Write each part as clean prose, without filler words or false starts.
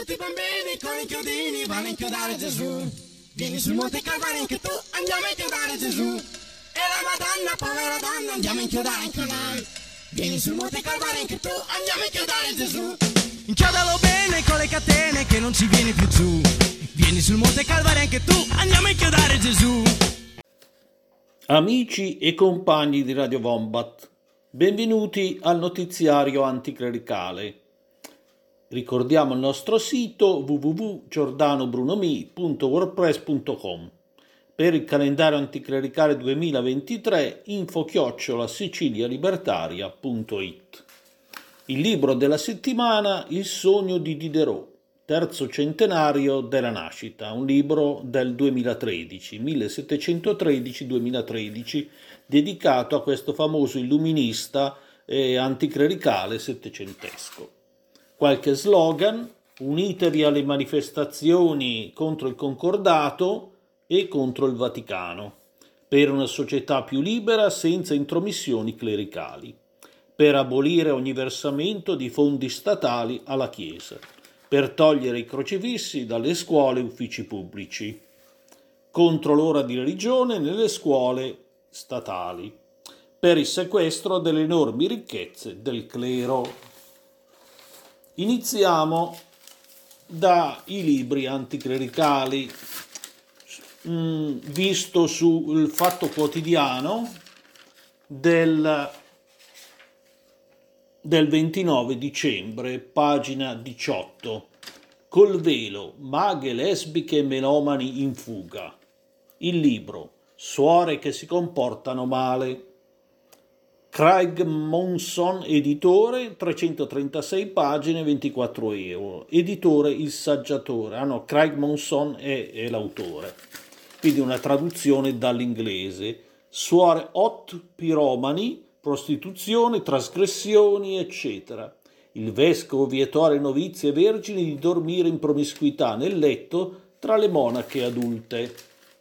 tutti i bambini con i chiodini vanno a inchiodare Gesù. Vieni sul Monte Calvario anche tu, andiamo a inchiodare Gesù. E la Madonna, povera donna, andiamo a inchiodare anche noi. Vieni sul Monte Calvario anche tu, andiamo a inchiodare Gesù. Inchiodalo bene con le catene che non ci vieni più giù. Vieni sul Monte Calvario anche tu, andiamo a inchiodare Gesù. Amici e compagni di Radio Wombat, benvenuti al notiziario anticlericale. Ricordiamo il nostro sito www.giordanobrunomi.wordpress.com. Per il calendario anticlericale 2023 info@sicilialibertaria.it. Il libro della settimana Il sogno di Diderot, terzo centenario della nascita, un libro del 2013, 1713-2013, dedicato a questo famoso illuminista anticlericale settecentesco. Qualche slogan: unitevi alle manifestazioni contro il concordato e contro il Vaticano, per una società più libera senza intromissioni clericali, per abolire ogni versamento di fondi statali alla Chiesa, per togliere i crocifissi dalle scuole e uffici pubblici, contro l'ora di religione nelle scuole statali, per il sequestro delle enormi ricchezze del clero. Iniziamo dai libri anticlericali, visto sul Fatto Quotidiano del 29 dicembre, pagina 18. Col velo, maghe lesbiche e melomani in fuga. Il libro, suore che si comportano male. Craig Monson, editore, 336 pagine, 24 euro. Editore Il Saggiatore. Craig Monson è l'autore. Quindi una traduzione dall'inglese. Suore hot, piromani, prostituzione, trasgressioni, eccetera. Il vescovo vietò alle novizie vergini di dormire in promiscuità nel letto tra le monache adulte.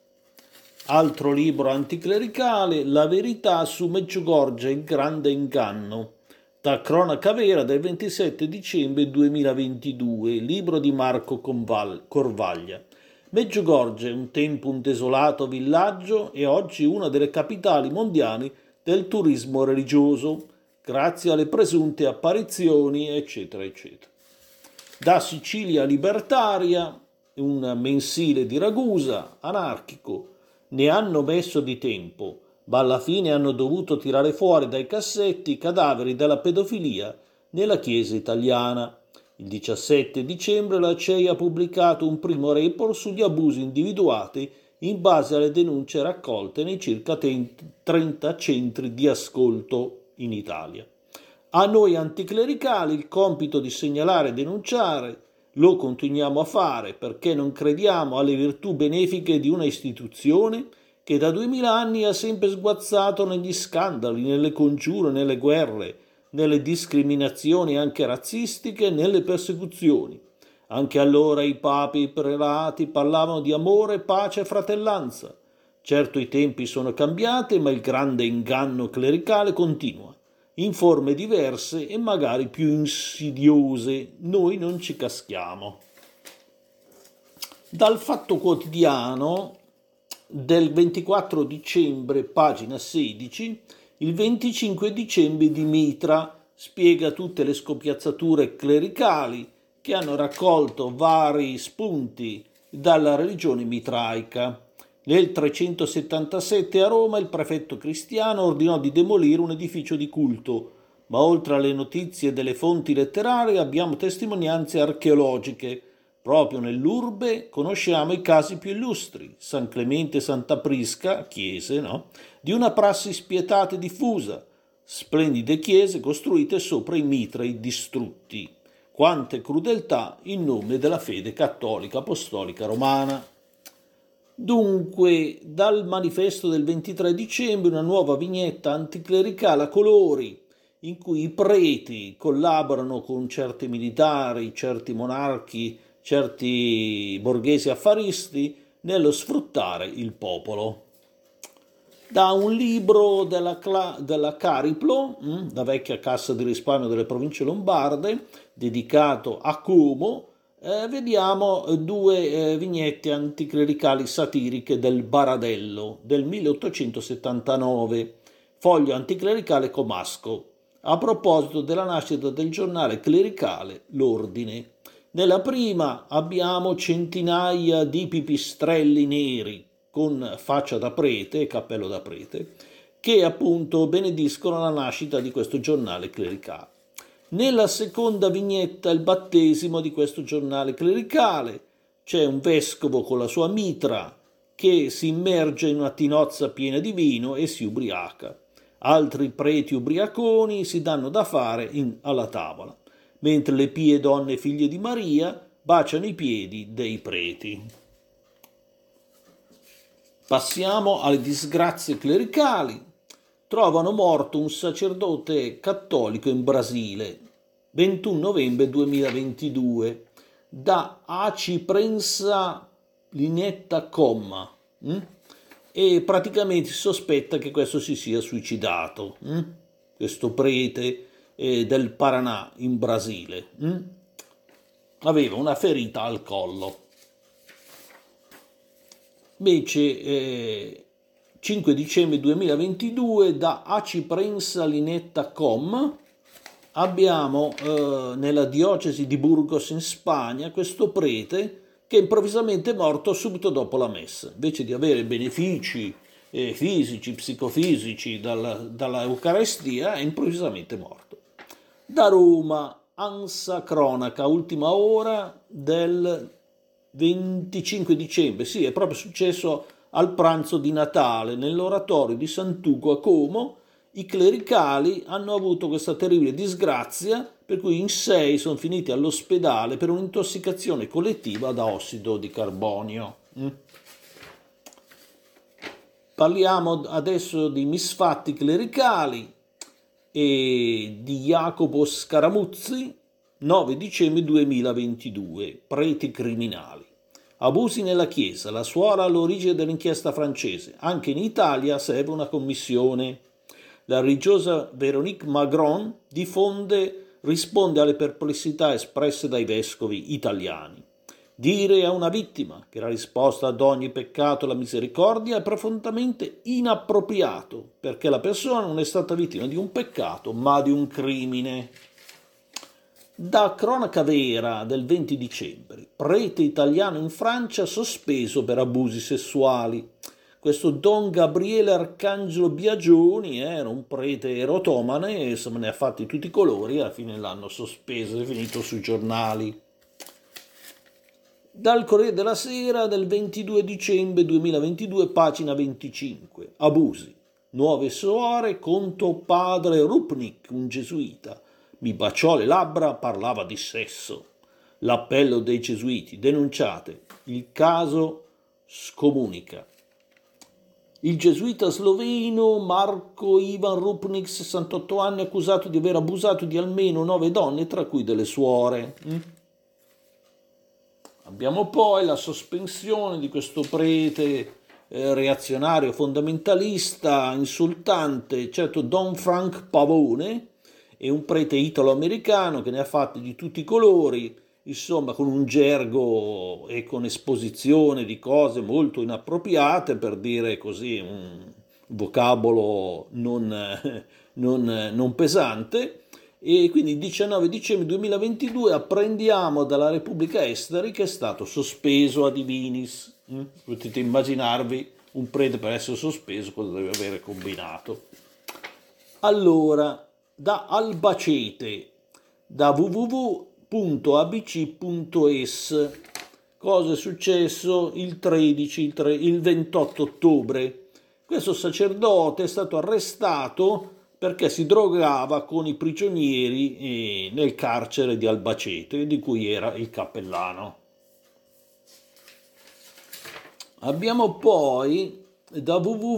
Altro libro anticlericale, La verità su Medjugorje, il grande inganno, da Cronaca Vera del 27 dicembre 2022, libro di Marco Corvaglia. Medjugorje, un tempo un desolato villaggio, è oggi una delle capitali mondiali del turismo religioso, grazie alle presunte apparizioni, eccetera, eccetera. Da Sicilia Libertaria, un mensile di Ragusa, anarchico, ne hanno messo di tempo, ma alla fine hanno dovuto tirare fuori dai cassetti i cadaveri della pedofilia nella Chiesa italiana. Il 17 dicembre la CEI ha pubblicato un primo report sugli abusi individuati in base alle denunce raccolte nei circa 30 centri di ascolto in Italia. A noi anticlericali il compito di segnalare e denunciare lo continuiamo a fare perché non crediamo alle virtù benefiche di una istituzione che da 2000 anni ha sempre sguazzato negli scandali, nelle congiure, nelle guerre, nelle discriminazioni anche razzistiche, nelle persecuzioni. Anche allora i papi e i prelati parlavano di amore, pace e fratellanza. Certo i tempi sono cambiati, ma il grande inganno clericale continua, in forme diverse e magari più insidiose. Noi non ci caschiamo. Dal Fatto Quotidiano del 24 dicembre, pagina 16, il 25 dicembre di Mitra spiega tutte le scopiazzature clericali che hanno raccolto vari spunti dalla religione mitraica. Nel 377 a Roma il prefetto Cristiano ordinò di demolire un edificio di culto, ma oltre alle notizie delle fonti letterarie abbiamo testimonianze archeologiche. Proprio nell'urbe conosciamo i casi più illustri, San Clemente e Santa Prisca, chiese, di una prassi spietata e diffusa, splendide chiese costruite sopra i mitrai distrutti. Quante crudeltà in nome della fede cattolica apostolica romana. Dunque, dal manifesto del 23 dicembre una nuova vignetta anticlericale a colori, in cui i preti collaborano con certi militari, certi monarchi, certi borghesi affaristi nello sfruttare il popolo. Da un libro della Cariplo, la vecchia cassa di risparmio delle province lombarde, dedicato a Como, Vediamo due vignette anticlericali satiriche del Baradello del 1879, foglio anticlericale Comasco, a proposito della nascita del giornale clericale L'Ordine. Nella prima abbiamo centinaia di pipistrelli neri con faccia da prete e cappello da prete, che appunto benediscono la nascita di questo giornale clericale. Nella seconda vignetta il battesimo di questo giornale clericale. C'è un vescovo con la sua mitra che si immerge in una tinozza piena di vino e si ubriaca. Altri preti ubriaconi si danno da fare alla tavola, mentre le pie donne figlie di Maria baciano i piedi dei preti. Passiamo alle disgrazie clericali. Trovano morto un sacerdote cattolico in Brasile, 21 novembre 2022, da Aciprensa Linetta Comma, e praticamente si sospetta che questo si sia suicidato, questo prete del Paraná in Brasile. Aveva una ferita al collo. Invece 5 dicembre 2022 da Aciprensa Linetta Com abbiamo nella diocesi di Burgos in Spagna questo prete che è improvvisamente morto subito dopo la messa, invece di avere benefici fisici, psicofisici dalla Eucaristia, è improvvisamente morto. Da Roma, Ansa Cronaca, ultima ora del 25 dicembre, sì, è proprio successo al pranzo di Natale nell'oratorio di Sant'Ugo a Como. I clericali hanno avuto questa terribile disgrazia per cui in 6 sono finiti all'ospedale per un'intossicazione collettiva da ossido di carbonio. Parliamo adesso di misfatti clericali e di Jacopo Scaramuzzi, 9 dicembre 2022, preti criminali. Abusi nella Chiesa, la suora all'origine dell'inchiesta francese. Anche in Italia serve una commissione. La religiosa Véronique Magron risponde alle perplessità espresse dai vescovi italiani. Dire a una vittima che la risposta ad ogni peccato è la misericordia è profondamente inappropriato, perché la persona non è stata vittima di un peccato, ma di un crimine. Da Cronaca Vera del 20 dicembre, prete italiano in Francia sospeso per abusi sessuali. Questo Don Gabriele Arcangelo Biagioni era un prete erotomane e se ne ha fatti tutti i colori e alla fine l'hanno sospeso, è finito sui giornali. Dal Corriere della Sera del 22 dicembre 2022, pagina 25. Abusi. Nuove suore contro padre Rupnik, un gesuita. Mi baciò le labbra, parlava di sesso. L'appello dei gesuiti, denunciate. Il caso scomunica. Il gesuita sloveno Marko Ivan Rupnik, 68 anni, accusato di aver abusato di almeno 9 donne, tra cui delle suore. Abbiamo poi la sospensione di questo prete reazionario fondamentalista, insultante, certo Don Frank Pavone, è un prete italo-americano che ne ha fatti di tutti i colori, insomma con un gergo e con esposizione di cose molto inappropriate, per dire così un vocabolo non pesante. E quindi il 19 dicembre 2022 apprendiamo dalla Repubblica Esteri che è stato sospeso a divinis. Potete immaginarvi un prete per essere sospeso cosa deve avere combinato. Allora, da Albacete, da www.abc.es, cosa è successo il 28 ottobre? Questo sacerdote è stato arrestato perché si drogava con i prigionieri nel carcere di Albacete, di cui era il cappellano. Abbiamo poi da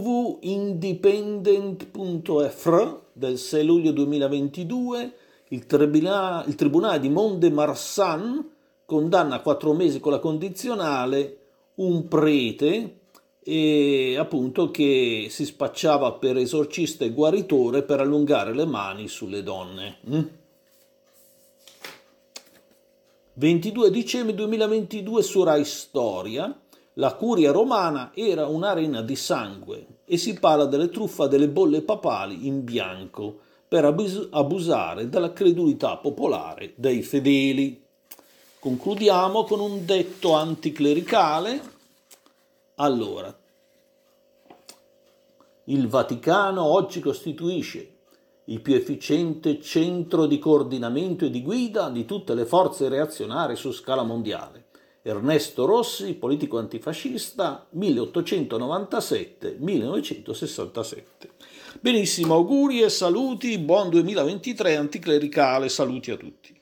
www.independent.fr del 6 luglio 2022 il tribunale di Mont-de-Marsan condanna a 4 mesi con la condizionale un prete appunto che si spacciava per esorcista e guaritore per allungare le mani sulle donne. 22 dicembre 2022 su Rai Storia. La curia romana era un'arena di sangue e si parla delle truffe delle bolle papali in bianco per abusare della credulità popolare dei fedeli. Concludiamo con un detto anticlericale. Allora, il Vaticano oggi costituisce il più efficiente centro di coordinamento e di guida di tutte le forze reazionarie su scala mondiale. Ernesto Rossi, politico antifascista, 1897-1967. Benissimo, auguri e saluti, buon 2023 anticlericale, saluti a tutti.